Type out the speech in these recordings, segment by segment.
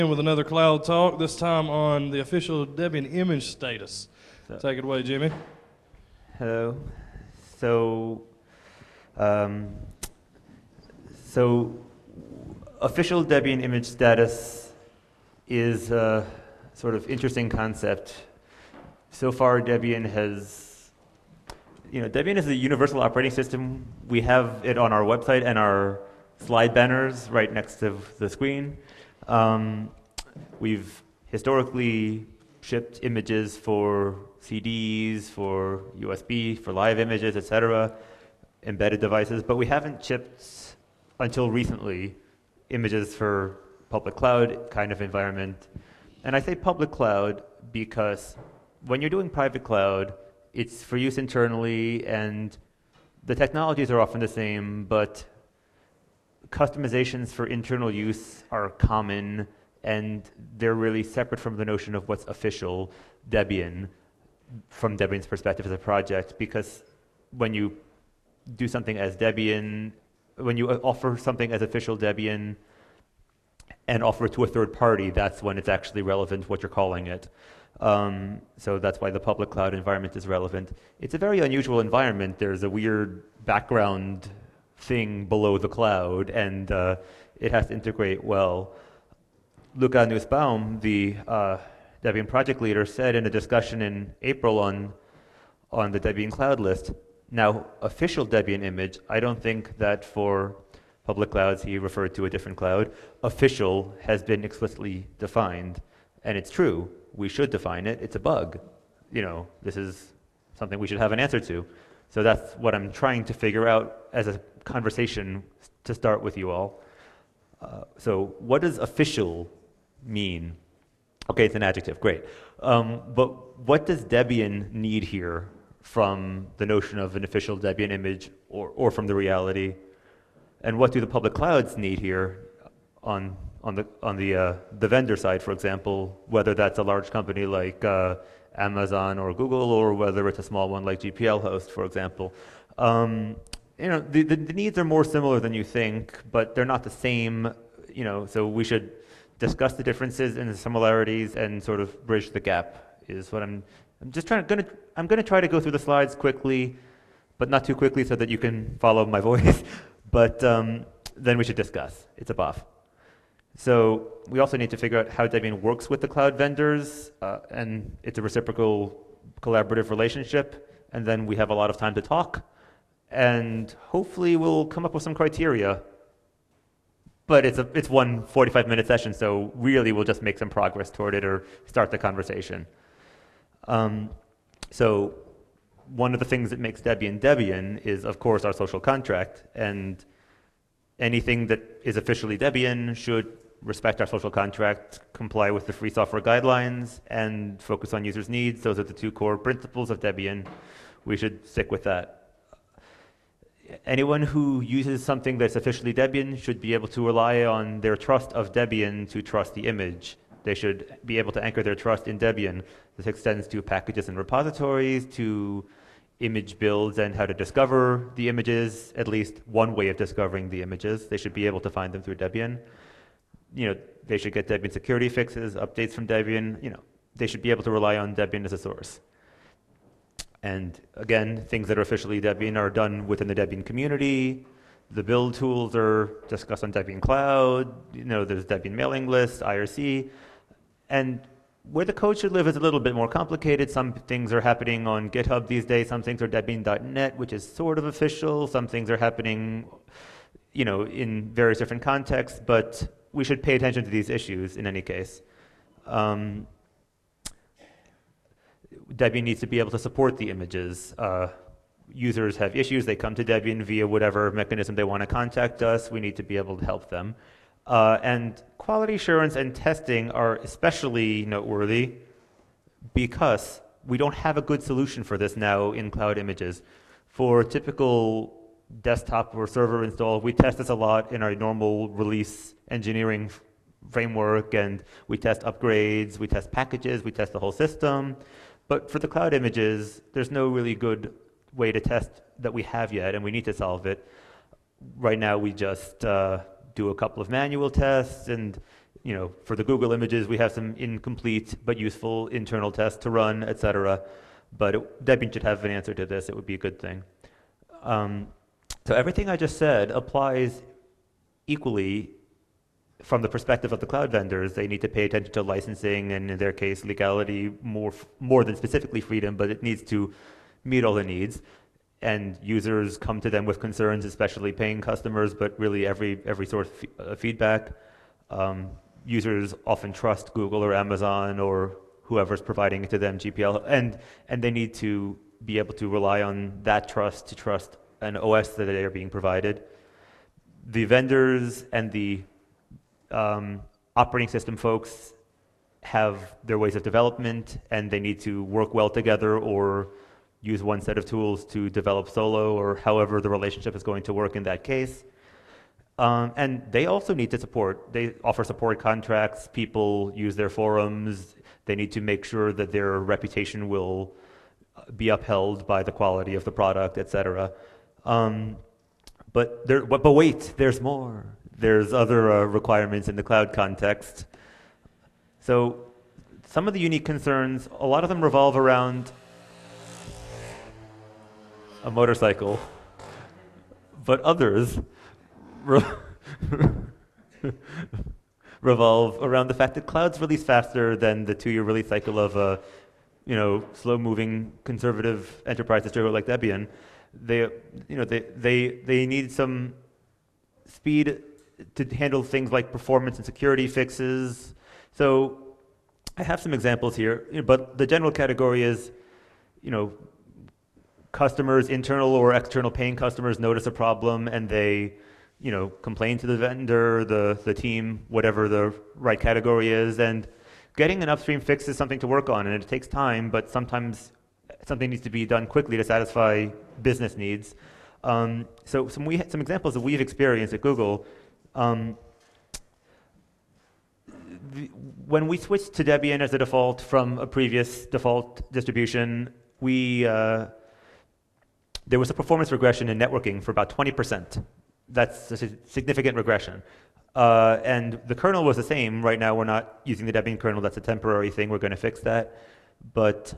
With another cloud talk, this time on the official Debian image status. Take it away, Jimmy. Hello. So, um, so official Debian image status is a sort of interesting concept. So far, Debian is a universal operating system. We have it on our website and our slide banners right next to the screen. We've historically shipped images for CDs, for USB, for live images, etc., embedded devices, but we haven't shipped, until recently, images for public cloud kind of environment. And I say public cloud because when you're doing private cloud, it's for use internally, and the technologies are often the same, but customizations for internal use are common, and they're really separate from the notion of what's official Debian from Debian's perspective as a project, because when you do something as Debian, when you offer something as official Debian and offer it to a third party, that's when it's actually relevant what you're calling it. So that's why the public cloud environment is relevant. It's a very unusual environment. There's a weird background thing below the cloud, and it has to integrate well. Luca Nussbaum, the Debian project leader, said in a discussion in April on the Debian Cloud list, now official Debian image, I don't think that for public clouds, he referred to a different cloud, official has been explicitly defined. And it's true, we should define it, it's a bug. This is something we should have an answer to. So that's what I'm trying to figure out as a conversation to start with you all. So what does official mean? Okay, it's an adjective, great. But what does Debian need here from the notion of an official Debian image or from the reality? And what do the public clouds need here on the vendor side, for example, whether that's a large company like Amazon or Google, or whether it's a small one like GPL Host, for example. The needs are more similar than you think, but they're not the same. So we should discuss the differences and the similarities and sort of bridge the gap. Is what I'm gonna try to go through the slides quickly, but not too quickly so that you can follow my voice. But then we should discuss. It's a BOF. So we also need to figure out how Debian works with the cloud vendors, and it's a reciprocal collaborative relationship, and then we have a lot of time to talk, and hopefully we'll come up with some criteria. But it's one 45-minute session, so really we'll just make some progress toward it or start the conversation. So one of the things that makes Debian Debian is, of course, our social contract, and anything that is officially Debian should respect our social contract, comply with the free software guidelines, and focus on users' needs. Those are the two core principles of Debian. We should stick with that. Anyone who uses something that's officially Debian should be able to rely on their trust of Debian to trust the image. They should be able to anchor their trust in Debian. This extends to packages and repositories, to image builds and how to discover the images, at least one way of discovering the images. They should be able to find them through Debian. They should get Debian security fixes, updates from Debian. They should be able to rely on Debian as a source. And again, things that are officially Debian are done within the Debian community. The build tools are discussed on Debian Cloud. There's Debian mailing list, IRC. And where the code should live is a little bit more complicated. Some things are happening on GitHub these days. Some things are Debian.net, which is sort of official. Some things are happening, in various different contexts. But we should pay attention to these issues in any case. Debian needs to be able to support the images. Users have issues. They come to Debian via whatever mechanism they want to contact us. We need to be able to help them. And quality assurance and testing are especially noteworthy because we don't have a good solution for this now in cloud images. For typical desktop or server install, we test this a lot in our normal release engineering framework, and we test upgrades, we test packages, we test the whole system. But for the cloud images, there's no really good way to test that we have yet, and we need to solve it. Right now, we just do a couple of manual tests, and for the Google images, we have some incomplete but useful internal tests to run, etc. But Debian should have an answer to this. It would be a good thing. So everything I just said applies equally from the perspective of the cloud vendors. They need to pay attention to licensing and, in their case, legality more than specifically freedom, but it needs to meet all the needs. And users come to them with concerns, especially paying customers, but really every source of feedback. Users often trust Google or Amazon or whoever's providing it to them, GPL, and they need to be able to rely on that trust to trust an OS that they are being provided. The vendors and the operating system folks have their ways of development, and they need to work well together or use one set of tools to develop solo, or however the relationship is going to work in that case. And they also need to support. They offer support contracts. People use their forums. They need to make sure that their reputation will be upheld by the quality of the product, etc. But wait, there's more. There's other requirements in the cloud context. So some of the unique concerns, a lot of them revolve around a motorcycle, but others revolve around the fact that clouds release faster than the 2-year release cycle of a slow-moving conservative enterprise distributor like Debian. They need some speed to handle things like performance and security fixes. So I have some examples here, but the general category is, customers, internal or external paying customers, notice a problem and they, complain to the vendor, the team, whatever the right category is, and getting an upstream fix is something to work on, and it takes time, but sometimes something needs to be done quickly to satisfy business needs. So some examples that we've experienced at Google. When we switched to Debian as a default from a previous default distribution, there was a performance regression in networking for about 20%. That's a significant regression. And the kernel was the same. Right now, we're not using the Debian kernel. That's a temporary thing. We're going to fix that. But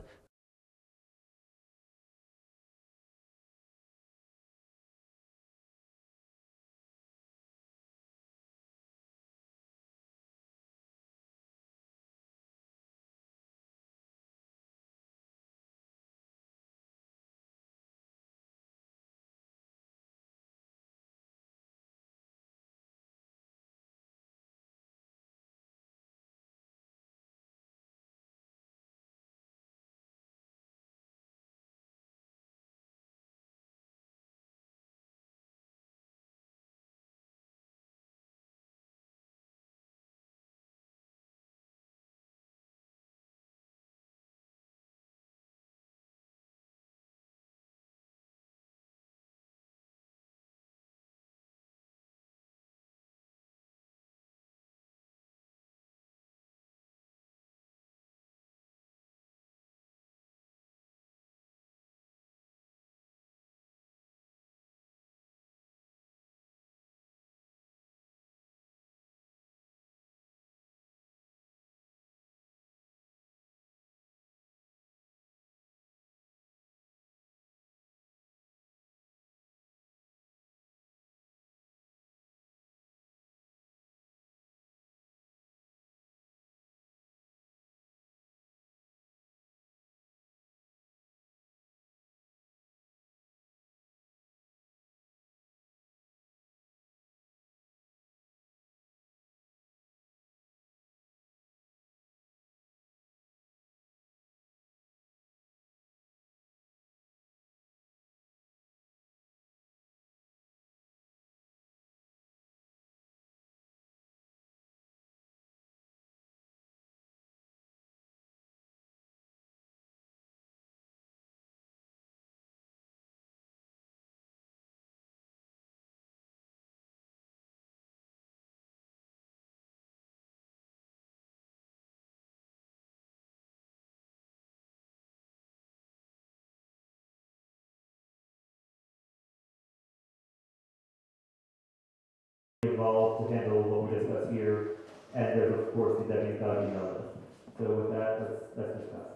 involved to handle what we discussed here. and there's of course the Debian Cloud email list. So with that, let's discuss.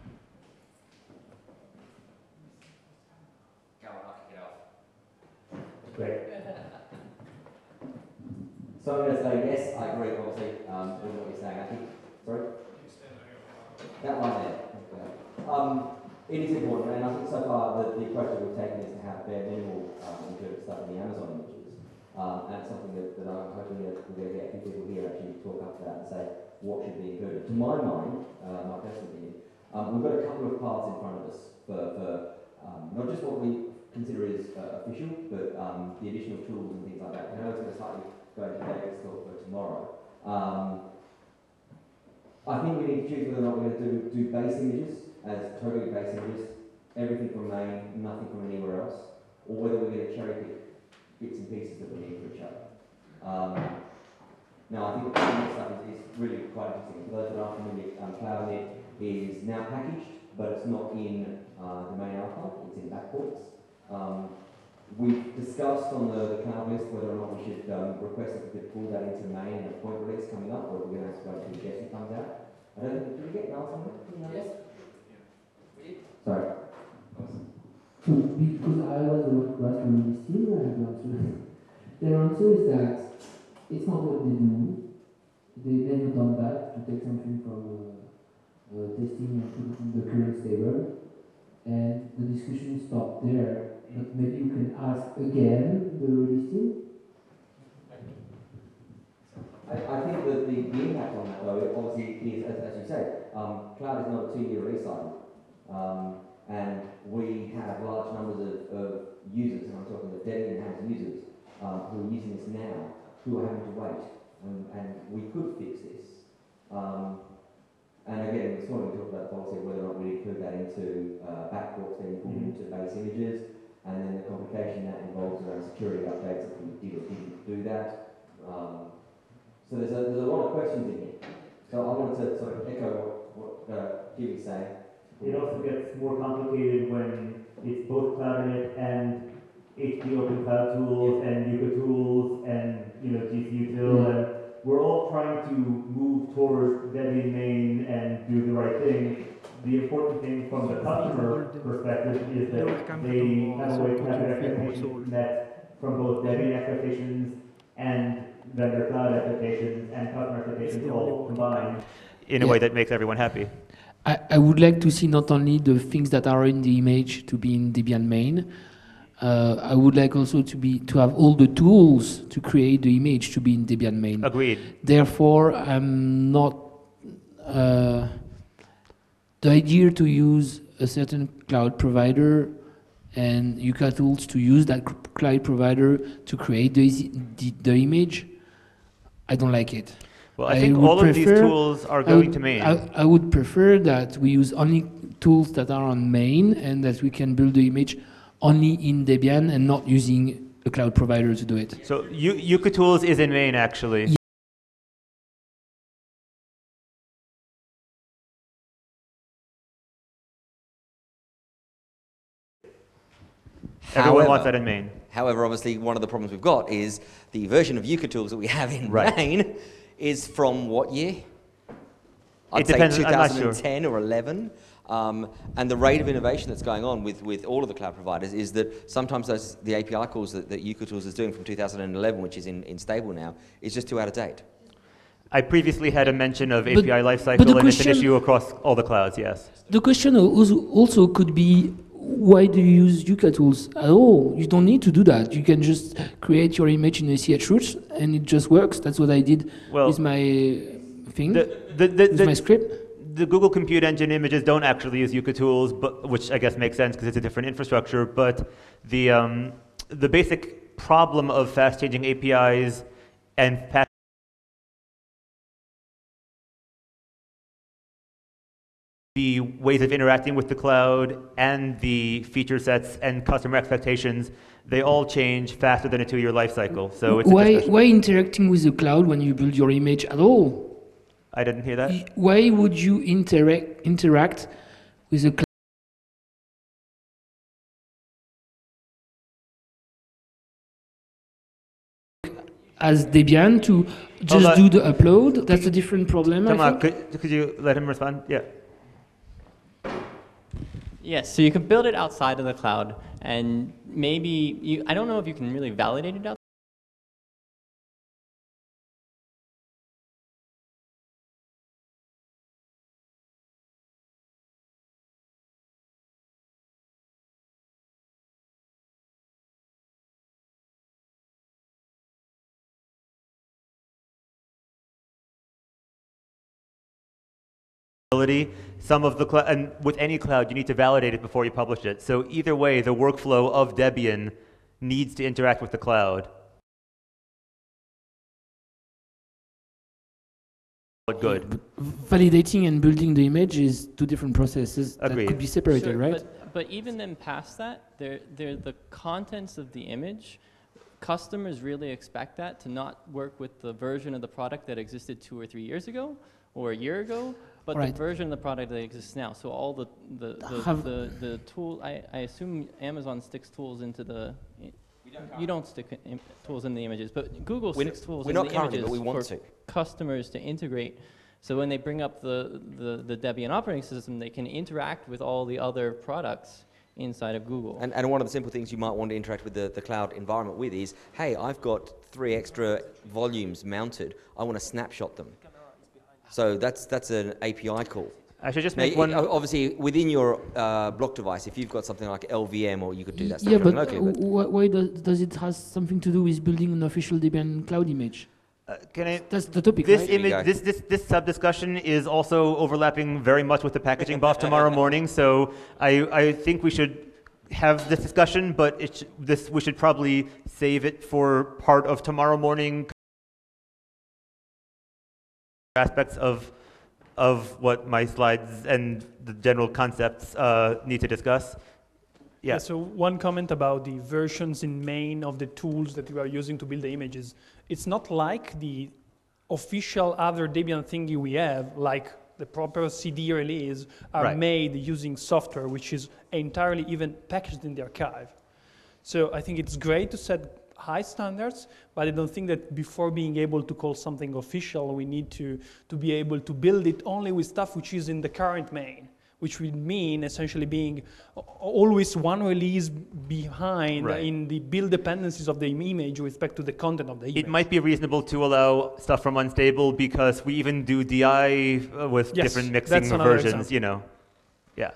Go on, I'll kick it off. Great. So I'm going to say yes, I agree, obviously, with what you're saying. I think, sorry? That one there. Okay. It is important, and I think so far the approach that we've taken is to have bare minimal included stuff in the Amazon images. And it's something that I'm hoping that we're going to get a few people here actually to talk up to that and say what should be included. To my mind, my personal opinion, we've got a couple of paths in front of us for not just what we consider is official, but the additional tools and things like that. I know it's going to slightly go into David's talk for tomorrow. I think we need to choose whether or not we're going to do base images as totally base images, everything from main, nothing from anywhere else, or whether we're going to cherry pick bits and pieces that we need for each other. Now, I think this stuff is really quite interesting. For those that aren't familiar, CloudNet is now packaged, but it's not in the main archive, it's in backports. We've discussed on the cloud list whether or not we should request that we could pull that into main and a point release coming up, or if we're going to have to go until the Jessie comes out. I don't think, did we get an answer on that? Yes. Sorry. So, because I was the one who asked for this team, I have the answer. Their answer is that it's not what they do. They've never done that, to take something from testing and put it in the current stable. And the discussion stopped there. But maybe you can ask again the release team. I think that the impact on that, though, obviously is, as you say, cloud is not a 2-year release cycle. And we have large numbers of users, and I'm talking of Debian-enhanced users, who are using this now, who are having to wait. And we could fix this. And again, this morning we talked about the policy of whether or not we include that into backports, then pull into base images, and then the complication that involves around security updates if we did or didn't do that. So there's a lot of questions in here. So I wanted to sort of echo what Jimmy's saying. It also gets more complicated when it's both CloudNet and HP Open Cloud tools and Yuka tools and GCUtil, and we're all trying to move towards Debian main and do the right thing. The important thing from the customer perspective is that they have a way to have their expectations met from both Debian expectations and vendor cloud expectations and customer expectations all combined in a way that makes everyone happy. I would like to see not only the things that are in the image to be in Debian main. I would like also to have all the tools to create the image to be in Debian main. Agreed. Therefore, I'm not the idea to use a certain cloud provider and Yuka tools to use that cloud provider to create the image. I don't like it. Well, I think all of these tools are going to main. I would prefer that we use only tools that are on main and that we can build the image only in Debian and not using a cloud provider to do it. So Yuka tools is in main, actually. Yeah. Everyone wants that in main. However, obviously, one of the problems we've got is the version of Yuka tools that we have in main is from what year? I'd say 2010 or 11. And the rate of innovation that's going on with all of the cloud providers is that sometimes the API calls that Yuka tools is doing from 2011, which is in stable now, is just too out of date. I previously had a mention of API lifecycle, and it's an issue across all the clouds, yes. The question also could be, why do you use Yuka tools at all? You don't need to do that. You can just create your image in a CH-root, and it just works. That's what I did with my thing, with my script. The Google Compute Engine images don't actually use Yuka tools, which I guess makes sense because it's a different infrastructure. But the basic problem of fast-changing APIs and the ways of interacting with the cloud and the feature sets and customer expectations, they all change faster than a 2-year life cycle. So it's why interacting with the cloud when you build your image at all? I didn't hear that. Why would you interact with the cloud? as Debian to just do the upload. That's a different problem, I Thomas, think. could you let him respond? Yeah. Yes, so you can build it outside of the cloud, and maybe I don't know if you can really validate it outside. Some of the and with any cloud, you need to validate it before you publish it. So either way, the workflow of Debian needs to interact with the cloud. Good. Validating and building the image is two different processes that Agreed. could be separated, Sure, right? But even then past that, they're the contents of the image. Customers really expect that to not work with the version of the product that existed 2 or 3 years ago or a year ago, but Right. the version of the product that exists now. So all the tool, I assume Amazon sticks tools into the. You don't stick tools in the images, but Google sticks tools in the images currently, but we want for to. customers to integrate. So when they bring up the Debian operating system, they can interact with all the other products inside of Google. And one of the simple things you might want to interact with the cloud environment with is, hey, I've got 3 extra volumes mounted. I want to snapshot them. So that's an API call. I should just Now, make one. obviously, within your block device, if you've got something like LVM, or you could do that Yeah, stuff but locally. why does it has something to do with building an official Debian cloud image? Can I? That's the topic, This right? image, this sub discussion is also overlapping very much with the packaging buff tomorrow morning. So I think we should have this discussion, but we should probably save it for part of tomorrow morning. Aspects of what my slides and the general concepts need to discuss. Yeah. So one comment about the versions in main of the tools that we are using to build the images. It's not like the official other Debian thingy we have, like the proper CD release, are Right. made using software which is entirely even packaged in the archive. So I think it's great to set high standards, but I don't think that before being able to call something official, we need to be able to build it only with stuff which is in the current main, which would mean essentially being always one release behind Right. in the build dependencies of the image with respect to the content of the image. It might be reasonable to allow stuff from unstable because we even do DI with Yes, different that's mixing another versions, example. you know. Yeah.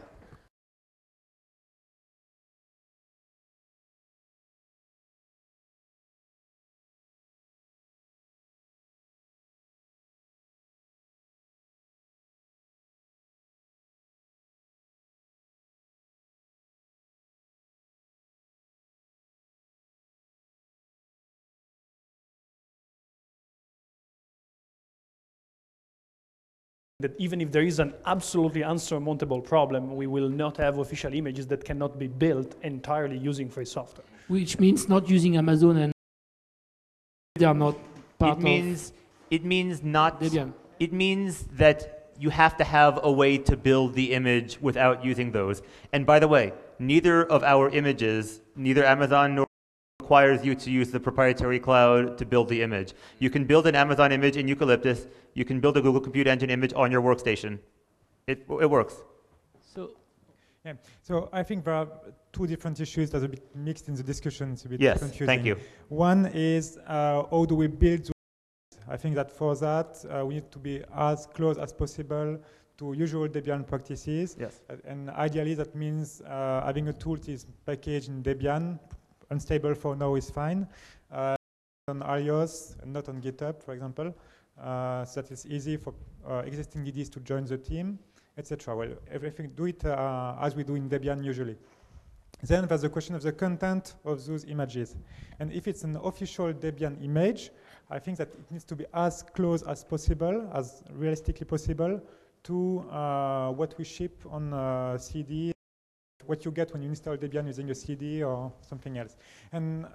That even if there is an absolutely unsurmountable problem, we will not have official images that cannot be built entirely using free software. Which means not using Amazon, and they are not part It means not. of Debian. It means that you have to have a way to build the image without using those. And by the way, neither of our images, neither Amazon nor requires you to use the proprietary cloud to build the image. You can build an Amazon image in Eucalyptus. You can build a Google Compute Engine image on your workstation. It works. So Yeah. So I think there are 2 different issues that are a bit mixed in the discussion. It's a bit Yes, confusing. thank you. One is how do we build? I think that for that we need to be as close as possible to usual Debian practices. Yes. And ideally that means having a tool that is packaged in Debian. Unstable for now is fine. On iOS and not on GitHub, for example. So that it's easy for existing DDs to join the team, etc. Well, everything, do it as we do in Debian usually. Then there's the question of the content of those images. And if it's an official Debian image, I think that it needs to be as close as possible, as realistically possible, to what we ship on CD, what you get when you install Debian using a CD or something else. And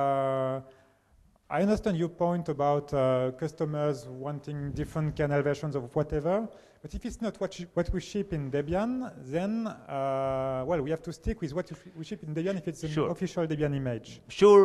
I understand your point about customers wanting different kernel versions of whatever, but if it's not what we ship in Debian, then, well, we have to stick with what we ship in Debian if it's an Sure. official Debian image. Sure,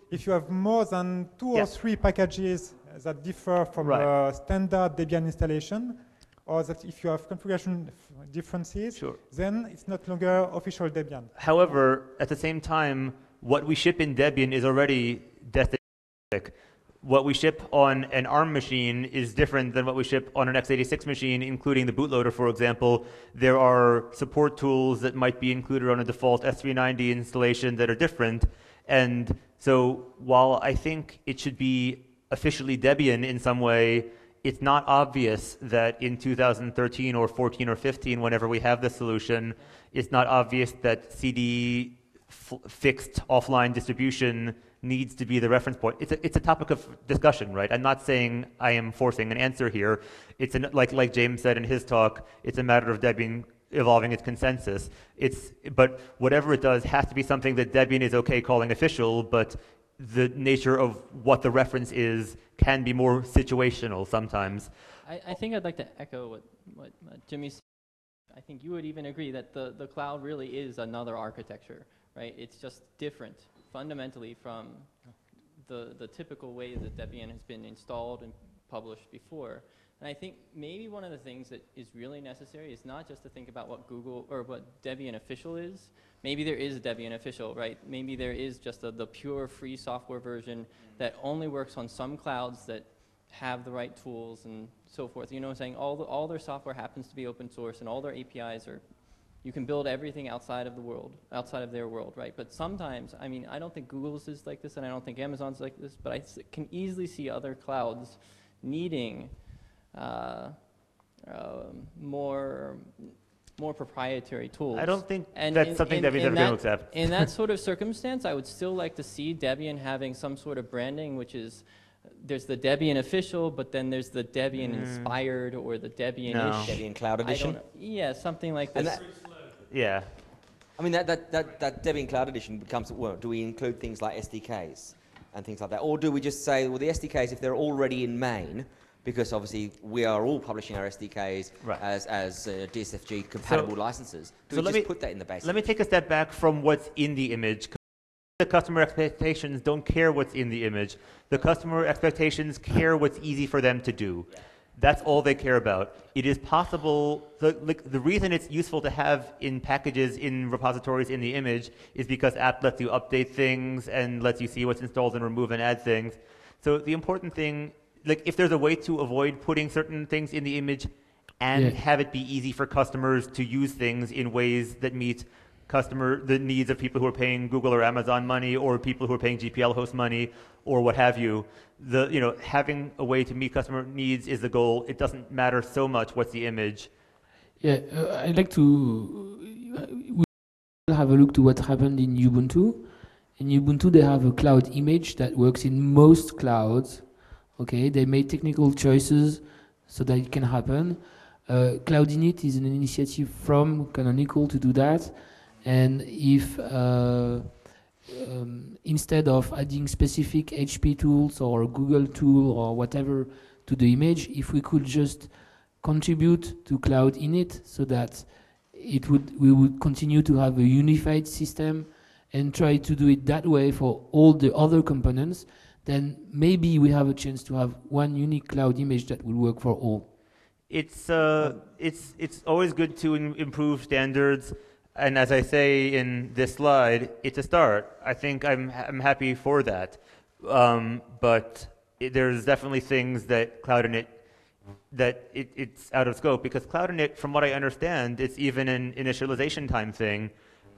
if you have more than 2 or 3 packages that differ from a standard Debian installation, or that if you have configuration differences, then it's not longer official Debian. However, at the same time, what we ship in Debian is already destination. What we ship on an ARM machine is different than what we ship on an x86 machine, including the bootloader, for example. There are support tools that might be included on a default S390 installation that are different. And so while I think it should be officially Debian in some way, it's not obvious that in 2013 or 14 or 15, whenever we have the solution, it's not obvious that CD fixed offline distribution needs to be the reference point. It's a topic of discussion, right? I'm not saying I am forcing an answer here. It's like James said in his talk, it's a matter of Debian evolving its consensus. But whatever it does has to be something that Debian is okay calling official, but the nature of what the reference is can be more situational sometimes. I think I'd like to echo what Jimmy said. I think you would even agree that the cloud really is another architecture, right? It's just different fundamentally from the typical way that Debian has been installed and published before. And I think maybe one of the things that is really necessary is not just to think about what Google or what Debian official is. Maybe there is Debian official, right? Maybe there is just the pure free software version that only works on some clouds that have the right tools and so forth. You know what I'm saying? All their software happens to be open source and all their APIs are, you can build everything outside of the world, outside of their world, right? But sometimes, I mean, I don't think Google's is like this and I don't think Amazon's like this, but I can easily see other clouds needing more proprietary tools. I don't think that's something Debian's ever going to accept. In that sort of circumstance, I would still like to see Debian having some sort of branding, which is, there's the Debian official, but then there's the Debian inspired or the Debian-ish. Debian Cloud Edition? Yeah, something like this. Yeah. I mean, that Debian Cloud Edition becomes, well, do we include things like SDKs and things like that? Or do we just say, well, the SDKs, if they're already in main, because obviously we are all publishing our SDKs as DSFG compatible licenses. Do we just put that in the basic? Let me take a step back from what's in the image. The customer expectations don't care what's in the image. The customer expectations care what's easy for them to do. That's all they care about. It is possible, the reason it's useful to have in packages, in repositories in the image is because apt lets you update things and lets you see what's installed and remove and add things. So the important thing, like if there's a way to avoid putting certain things in the image and have it be easy for customers to use things in ways that meet the needs of people who are paying Google or Amazon money or people who are paying GPL host money or what have you, having a way to meet customer needs is the goal. It doesn't matter so much what's the image. Yeah, I'd like to have a look to what happened in Ubuntu. In Ubuntu, they have a cloud image that works in most clouds. Okay, they made technical choices so that it can happen. Cloud Init is an initiative from Canonical to do that. And if instead of adding specific HP tools or Google tool or whatever to the image, if we could just contribute to Cloud Init so that we would continue to have a unified system and try to do it that way for all the other components, then maybe we have a chance to have one unique cloud image that will work for all. It's always good to improve standards, and as I say in this slide, it's a start. I think I'm happy for that, but there's definitely things that Cloud Init it's out of scope because Cloud Init, from what I understand, it's even an initialization time thing.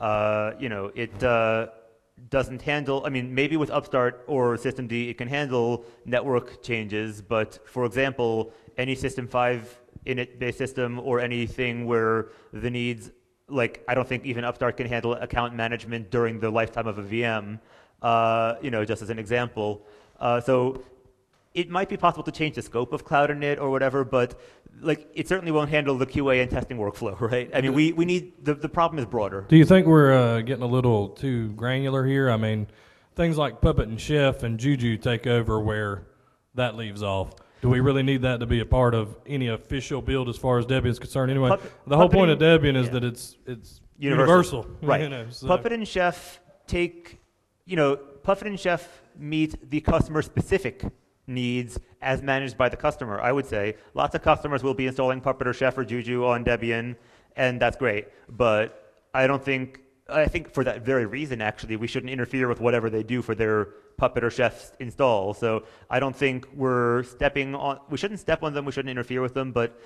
It doesn't handle, I mean, maybe with Upstart or Systemd it can handle network changes, but for example, any System 5 init-based system or anything where the needs, like I don't think even Upstart can handle account management during the lifetime of a VM, just as an example. So it might be possible to change the scope of Cloud Init or whatever, but like it certainly won't handle the QA and testing workflow, right? I mean, we need, the problem is broader. Do you think we're getting a little too granular here? I mean, things like Puppet and Chef and Juju take over where that leaves off. Do we really need that to be a part of any official build as far as Debian is concerned? Anyway, the whole point of Debian is that it's universal. Right. So. Puppet and Chef take, Puppet Puppet and Chef meet the customer-specific needs as managed by the customer, I would say. Lots of customers will be installing Puppet or Chef or Juju on Debian, and that's great. But I think for that very reason, actually, we shouldn't interfere with whatever they do for their Puppet or Chef install. So I don't think we shouldn't step on them, we shouldn't interfere with them, but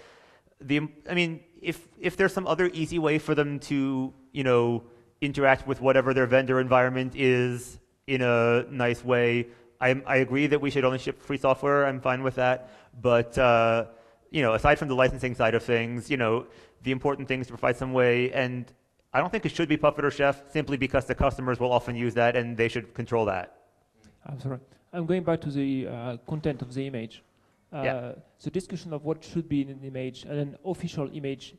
if there's some other easy way for them to, interact with whatever their vendor environment is in a nice way, I agree that we should only ship free software. I'm fine with that. But, aside from the licensing side of things, the important thing is to provide some way. And I don't think it should be Puppet or Chef simply because the customers will often use that and they should control that. I'm sorry. I'm going back to the content of the image. Yeah. The discussion of what should be in an image and an official image.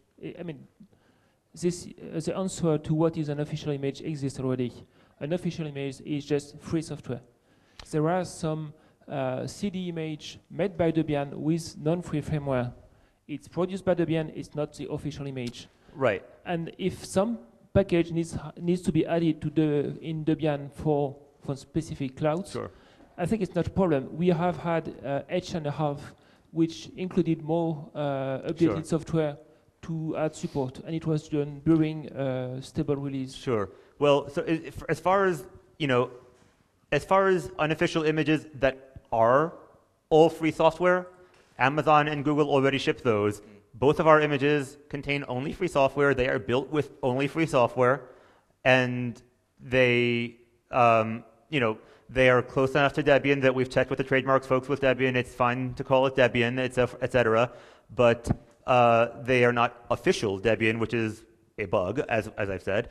The answer to what is an official image exists already. An official image is just free software. There are some CD image made by Debian with non-free firmware. It's produced by Debian, it's not the official image. Right. And if some package needs to be added to in Debian for specific clouds, Sure. I think it's not a problem. We have had H&1/2, which included more updated software to add support, and it was done during stable release. Sure. Well, so as far as unofficial images that are all free software, Amazon and Google already ship those. Both of our images contain only free software. They are built with only free software, and they, they are close enough to Debian that we've checked with the trademarks folks with Debian. It's fine to call it Debian, etc. But they are not official Debian, which is a bug, as I've said.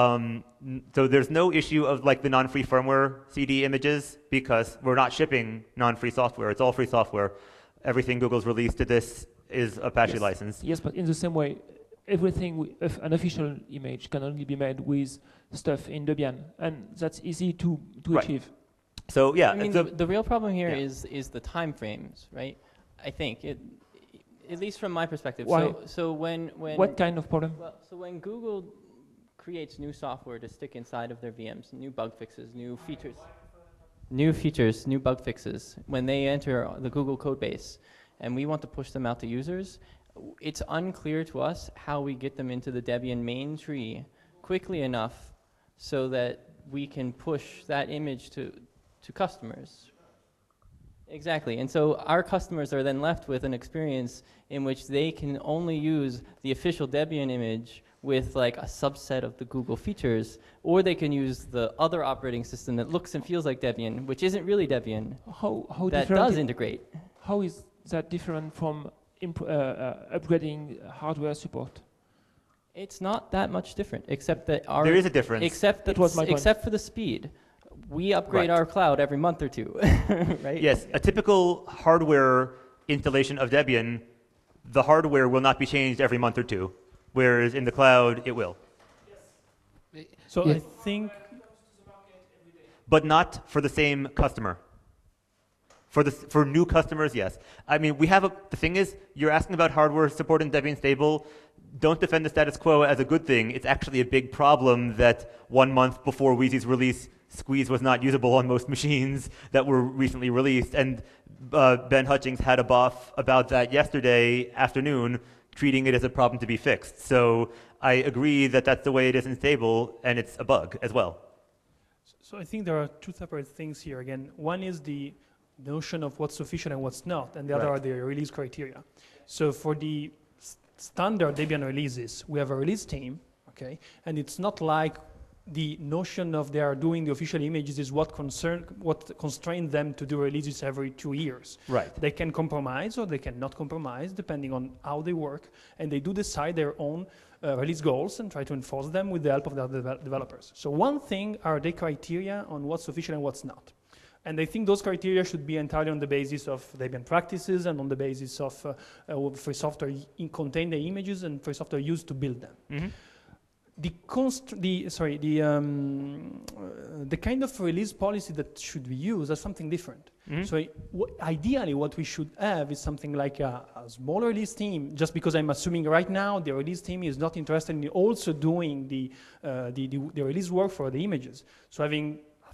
So there's no issue of like the non-free firmware CD images because we're not shipping non-free software. It's all free software. Everything Google's released to this is Apache licensed. Yes, but in the same way, everything an official image can only be made with stuff in Debian, and that's easy to achieve. So yeah, the real problem here is the time frames, right? I think at least from my perspective. Why? So when what kind of problem? Well, so when Google creates new software to stick inside of their VMs, new bug fixes, new features, new bug fixes, when they enter the Google code base, and we want to push them out to users, it's unclear to us how we get them into the Debian main tree quickly enough so that we can push that image to customers. Exactly, and so our customers are then left with an experience in which they can only use the official Debian image with like a subset of the Google features, or they can use the other operating system that looks and feels like Debian, which isn't really Debian, how that does integrate. How is that different from upgrading hardware support? It's not that much different, except that there is a difference. Except for the speed. We upgrade our cloud every month or two, right? Yes, a typical hardware installation of Debian, the hardware will not be changed every month or two, whereas in the cloud, it will. So I think... But not for the same customer. For new customers, yes. I mean, the thing is, you're asking about hardware support in Debian Stable. Don't defend the status quo as a good thing. It's actually a big problem that 1 month before Wheezy's release, Squeeze was not usable on most machines that were recently released. And Ben Hutchings had a buff about that yesterday afternoon, treating it as a problem to be fixed. So I agree that that's the way it is in Stable, and it's a bug as well. So I think there are two separate things here. Again, one is the notion of what's official and what's not, and the other are the release criteria. So for the standard Debian releases, we have a release team, okay, and it's not like the notion of they are doing the official images is what constrains them to do releases every 2 years. Right. They can compromise or they cannot compromise depending on how they work, and they do decide their own release goals and try to enforce them with the help of the other developers. So one thing are the criteria on what's official and what's not. And I think those criteria should be entirely on the basis of Debian practices and on the basis of free software contain the images and free software used to build them. Mm-hmm. The kind of release policy that should be used is something different. Mm-hmm. So ideally what we should have is something like a small release team, just because I'm assuming right now the release team is not interested in also doing the release work for the images. So having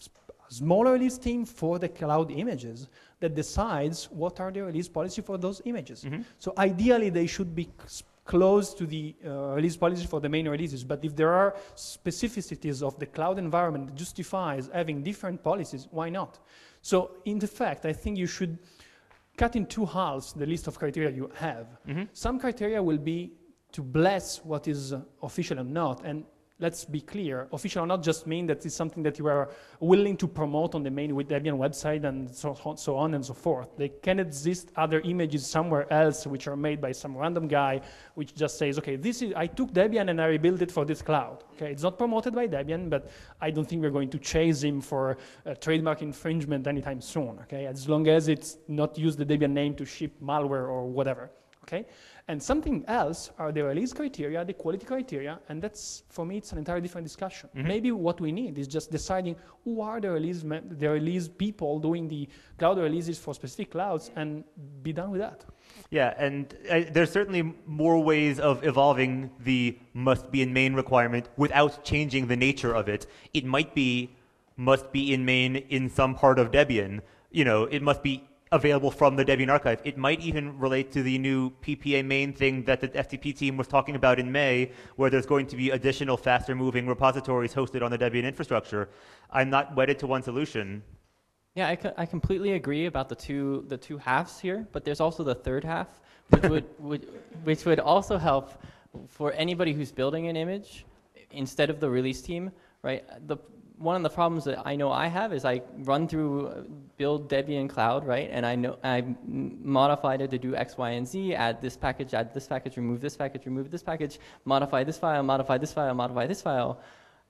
smaller release team for the cloud images that decides what are the release policy for those images. So ideally, they should be close to the release policy for the main releases. But if there are specificities of the cloud environment that justifies having different policies, why not? So in fact, I think you should cut in two halves the list of criteria you have. Some criteria will be to bless what is official and not. And let's be clear, official or not just mean that it's something that you are willing to promote on the main Debian website and so on and so forth. There can exist other images somewhere else which are made by some random guy which just says, okay, I took Debian and I rebuilt it for this cloud. Okay, it's not promoted by Debian, but I don't think we're going to chase him for trademark infringement anytime soon. Okay, as long as it's not use the Debian name to ship malware or whatever. Okay. And something else are the release criteria, the quality criteria, and that's, for me, it's an entirely different discussion. Maybe what we need is just deciding who are the release people doing the cloud releases for specific clouds and be done with that. Yeah, and there's certainly more ways of evolving the must be in main requirement without changing the nature of it. It might be must be in main in some part of Debian. You know, it must be available from the Debian archive. It might even relate to the new PPA main thing that the FTP team was talking about in May, where there's going to be additional faster moving repositories hosted on the Debian infrastructure. I'm not wedded to one solution. Yeah, I completely agree about the two halves here, but there's also the third half, which would also help for anybody who's building an image instead of the release team, right? One of the problems that I know I have is I run through build Debian Cloud, right? And I know I modified it to do X, Y, and Z, add this package, remove this package, modify this file, modify this file, modify this file.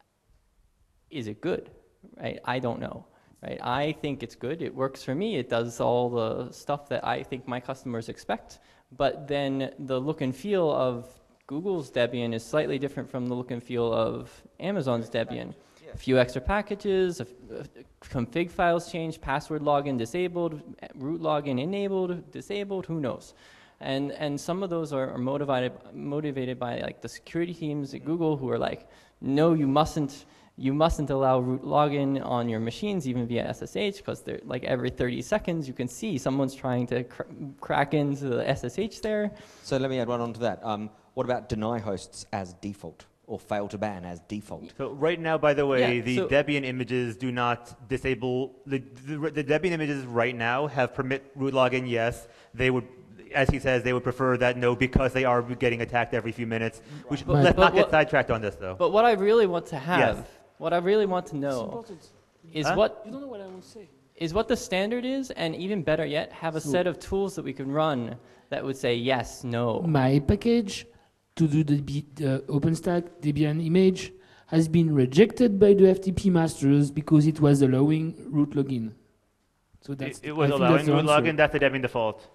Is it good, right? I don't know, right? I think it's good. It works for me. It does all the stuff that I think my customers expect. But then the look and feel of Google's Debian is slightly different from the look and feel of Amazon's Debian. A few extra packages, config files changed, password login disabled, root login enabled, disabled, who knows? And some of those are motivated by like the security teams at Google who are like, no, you mustn't allow root login on your machines even via SSH, because they're like every 30 seconds you can see someone's trying to crack into the SSH there. So let me add one on to that. What about deny hosts as default? Or fail to ban as default. So right now, by the way, the Debian images do not disable, the Debian images right now have permit root login, yes. They would, as he says, they would prefer that no, because they are getting attacked every few minutes. Let's not get sidetracked on this, though. But what I really want to have, what I really want to know is what, you don't know what I will say. Is what the standard is, and even better yet, have a set of tools that we can run that would say yes, no. My package to do the OpenStack Debian image has been rejected by the FTP masters because it was allowing root login. So that's it was allowing root login. That's the Debian default.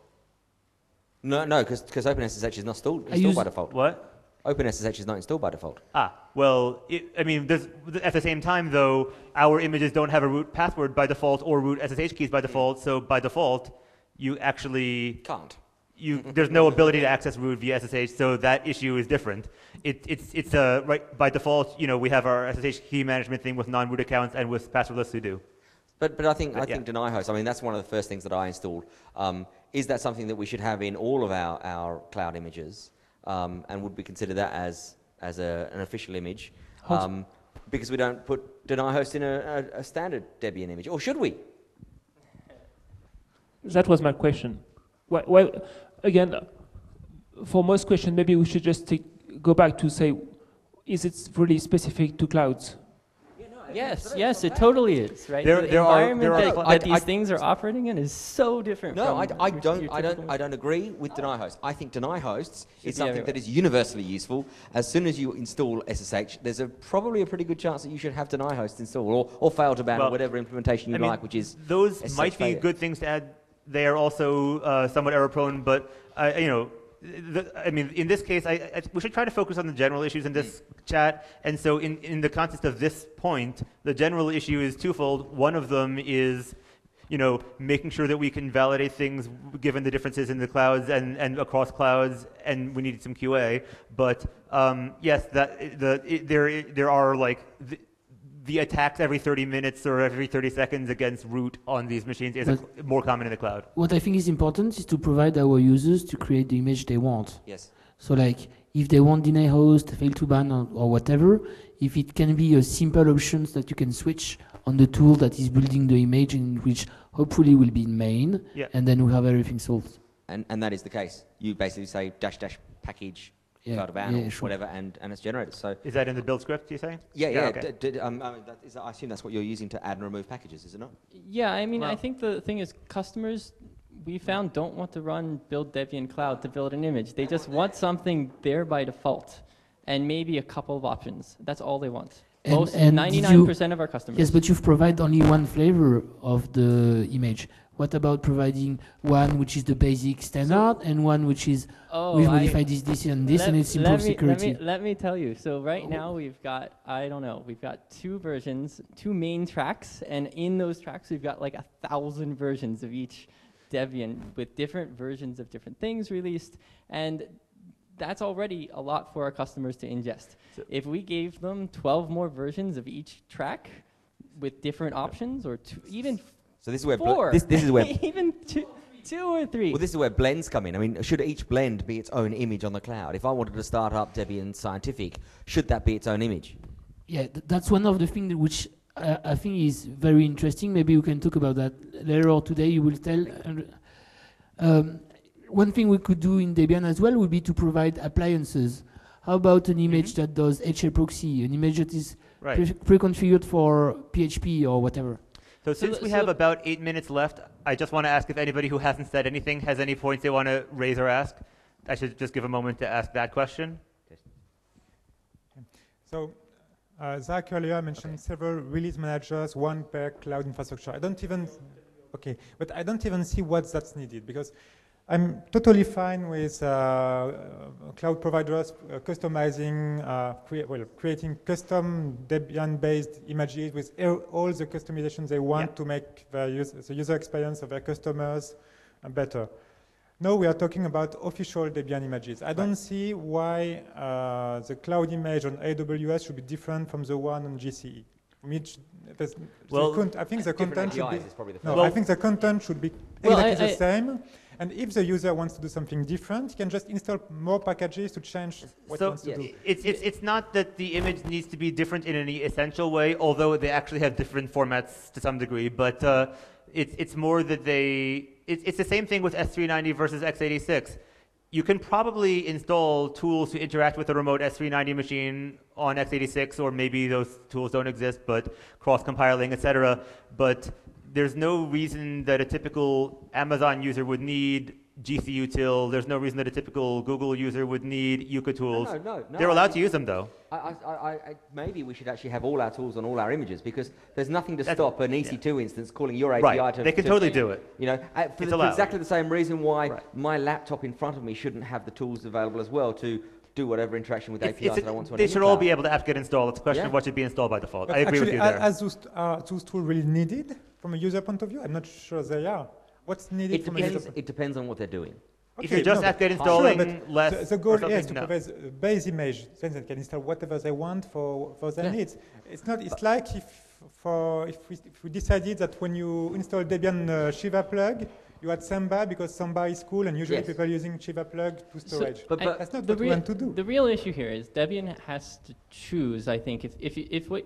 No, because OpenSSH is not installed by default. What? OpenSSH is not installed by default. Well, at the same time, though, our images don't have a root password by default or root SSH keys by default. So by default, you actually can't. There's no ability to access root via SSH, so that issue is different. It's right by default. You know, we have our SSH key management thing with non-root accounts and with passwordless sudo. But I think deny host. I mean, that's one of the first things that I installed. Is that something that we should have in all of our cloud images? And would we consider that as an official image? Because we don't put deny host in a standard Debian image, or should we? That was my question. Well, again, for most questions, maybe we should just go back to say, is it really specific to clouds? Yes, it totally is, right? The environment that these things are operating in is so different. No, I don't agree with deny hosts. I think deny hosts is something that is universally useful. As soon as you install SSH, there's probably a pretty good chance that you should have deny hosts installed or fail to ban or whatever implementation you like, which is those SSH might be good things to add. They are also somewhat error-prone, but in this case, we should try to focus on the general issues in this chat. And so, in the context of this point, the general issue is twofold. One of them is, making sure that we can validate things given the differences in the clouds and across clouds, and we need some QA. But yes, there are the attacks every 30 minutes or every 30 seconds against root on these machines is more common in the cloud. What I think is important is to provide our users to create the image they want. Yes. So like, if they want deny host, fail to ban, or whatever, if it can be a simple options that you can switch on the tool that is building the image, in which hopefully will be in main, Yeah. and then we have everything solved. And that is the case. You basically say dash dash package Yeah, cloud ban or sure. whatever, and it's generated. So Is that in the build script, you say? yeah. Okay. I mean, I assume that's what you're using to add and remove packages, is it not? Yeah, I mean, I Well- think the thing is customers, we found, don't want to run build Debian Cloud to build an image. They just want something there by default and maybe a couple of options. That's all they want. Most, And 99% of our customers. Yes, but you've provided only one flavor of the image. What about providing one which is the basic standard and one which is we've modified this and this and it's improved security? Let me tell you. So right now we've got, I don't know, we've got 2 versions, 2 main tracks, and in those tracks we've got like 1,000 versions of each Debian with different versions of different things released, and that's already a lot for our customers to ingest. If we gave them 12 more versions of each track with different options, or even So this is where 4, this is where even 2 or 3. well, this is where blends come in. I mean, should each blend be its own image on the cloud? If I wanted to start up Debian Scientific, should that be its own image? Yeah, that's one of the things which I think is very interesting. Maybe we can talk about that later or today. You will tell. One thing we could do in Debian as well would be to provide appliances. How about an image that does HA proxy, an image that is pre-configured for PHP or whatever? So since we have about 8 minutes left, I just want to ask if anybody who hasn't said anything has any points they want to raise or ask. I should just give a moment to ask that question. So, Zach earlier mentioned several release managers, one per cloud infrastructure. I don't even see what that's needed, because I'm totally fine with cloud providers customizing, creating custom Debian-based images with all the customizations they want to make the user experience of their customers better. Now we are talking about official Debian images. I don't see why the cloud image on AWS should be different from the one on GCE. I think the content should be I think the content should be exactly the same. And if the user wants to do something different, he can just install more packages to change what he wants to do. It's not that the image needs to be different in any essential way, although they actually have different formats to some degree. But it's more that it's the same thing with S390 versus x86. You can probably install tools to interact with a remote S390 machine on x86, or maybe those tools don't exist, but cross-compiling, etc. But there's no reason that a typical Amazon user would need GCUtil. There's no reason that a typical Google user would need Yuka tools. No, They're allowed to use them, though. Maybe we should actually have all our tools on all our images, because there's nothing to stop an EC2 instance calling your API to... They can totally do it. You know, for exactly the same reason why my laptop in front of me shouldn't have the tools available as well to do whatever interaction with APIs that I want to. They should all be able to apt-get install. It's a question of what should be installed by default. But I agree with you there. As those tools really needed from a user point of view? I'm not sure they are. What's needed from a user point of view? It depends on what they're doing. If you're just apt-get installing less, the goal is to provide a base image, then they can install whatever they want for their needs. It's not. It's like if we decided that when you install Debian Shiva plug, you add Samba because Samba is cool, and usually people are using Shiva plug to storage. But that's not what we want to do. The real issue here is Debian has to choose. I think if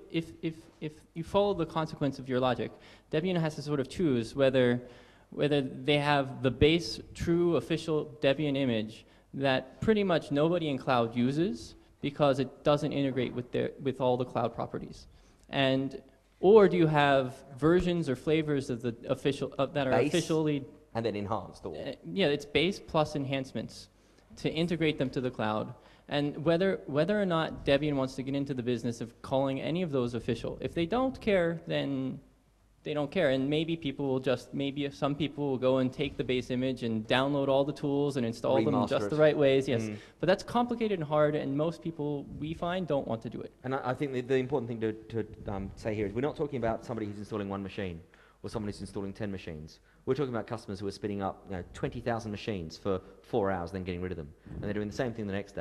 you follow the consequence of your logic, Debian has to sort of choose whether they have the base, true, official Debian image that pretty much nobody in cloud uses because it doesn't integrate with all the cloud properties, or do you have versions or flavors of the official that are base officially and then enhanced? Yeah, it's base plus enhancements to integrate them to the cloud. And whether or not Debian wants to get into the business of calling any of those official, if they don't care, then they don't care. And maybe some people will go and take the base image and download all the tools and install them just the right ways. Yes, but that's complicated and hard, and most people we find don't want to do it. And I think the important thing to say here is we're not talking about somebody who's installing one machine or someone who's installing 10 machines. We're talking about customers who are spinning up 20,000 machines for 4 hours, then getting rid of them, and they're doing the same thing the next day.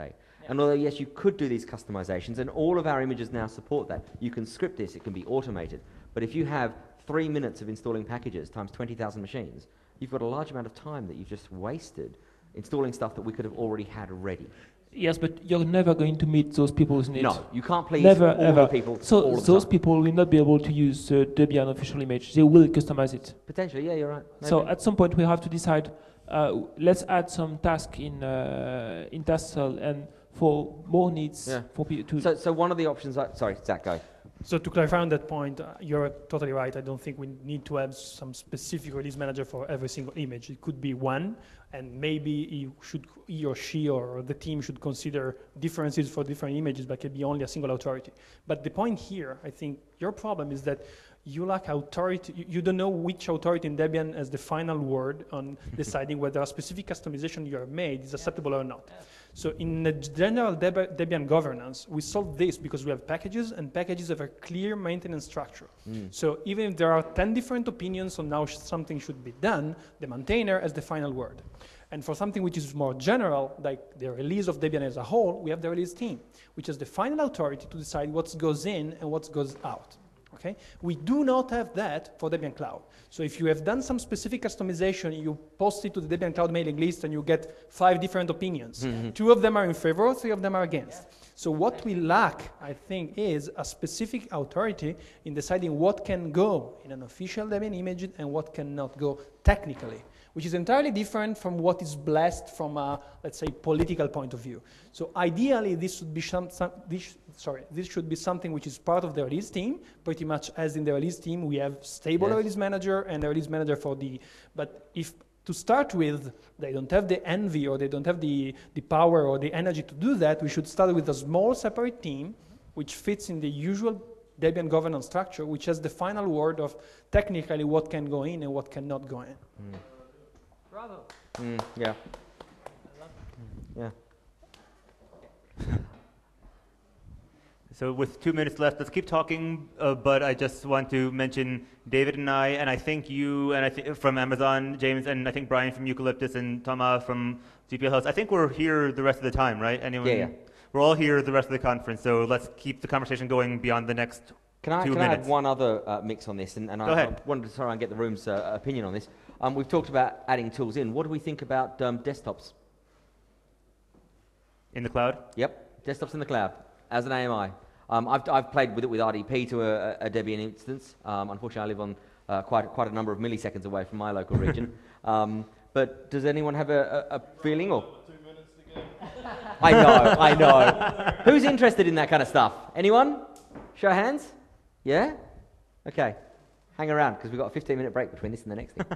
And although, yes, you could do these customizations, and all of our images now support that. You can script this, it can be automated. But if you have 3 minutes of installing packages times 20,000 machines, you've got a large amount of time that you've just wasted installing stuff that we could have already had ready. Yes, but you're never going to meet those people's needs. No, you can't please Never, all ever. the people So all the those time. people will not be able to use Debian official image. They will customize it. Potentially, yeah, you're right. So Maybe. at some point we have to decide. Let's add some task in task cell and for more needs Yeah. for people to. So one of the options, sorry, Zach, go. So to clarify on that point, you're totally right. I don't think we need to have some specific release manager for every single image. It could be one, and maybe he or she or the team should consider differences for different images, but it can be only a single authority. But the point here, I think, your problem is that you lack authority. You don't know which authority in Debian has the final word on deciding whether a specific customization you have made is acceptable or not. So in the general Debian governance, we solve this because we have packages, and packages have a clear maintenance structure. So even if there are 10 different opinions on how something should be done, the maintainer has the final word. And for something which is more general, like the release of Debian as a whole, we have the release team, which has the final authority to decide what goes in and what goes out. Okay? We do not have that for Debian Cloud. So if you have done some specific customization, you post it to the Debian Cloud mailing list and you get 5 different opinions. 2 of them are in favor, 3 of them are against. So what we lack, I think, is a specific authority in deciding what can go in an official Debian image and what cannot go technically, which is entirely different from what is blessed from a, let's say, political point of view. So ideally, this should be this should be something which is part of the release team, pretty much as in the release team, we have stable release manager and a release manager for the, but if to start with, they don't have the envy or they don't have the power or the energy to do that, we should start with a small separate team, which fits in the usual Debian governance structure, which has the final word of technically what can go in and what cannot go in. Bravo. Yeah. Yeah. So with 2 minutes left, let's keep talking, but I just want to mention David and I think you, and I think from Amazon, James, and I think Brian from Eucalyptus, and Thomas from GPL House. I think we're here the rest of the time, right? Anyone? Yeah. We're all here the rest of the conference, so let's keep the conversation going beyond the next 2 minutes. Can I add one other mix on this? And Go ahead. I wanted to try and get the room's opinion on this. We've talked about adding tools in. What do we think about desktops? In the cloud? Yep, desktops in the cloud as an AMI. I've played with it with RDP to a Debian instance. Unfortunately, I live on quite a number of milliseconds away from my local region. But does anyone have a feeling? Or 2 minutes to go. I know. Who's interested in that kind of stuff? Anyone? Show of hands. Yeah. Okay. Hang around because we've got a 15-minute break between this and the next thing.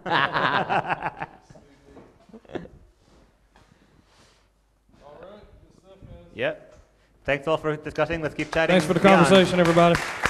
Yep. Thanks all for discussing. Let's keep chatting. Thanks for the beyond. conversation, everybody.